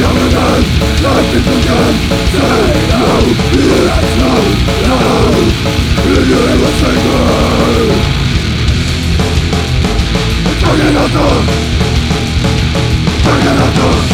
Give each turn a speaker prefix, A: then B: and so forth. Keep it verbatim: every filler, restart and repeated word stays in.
A: government, the people can say no. Let's go, no. Will you ever say no? Turn it out, turn it out.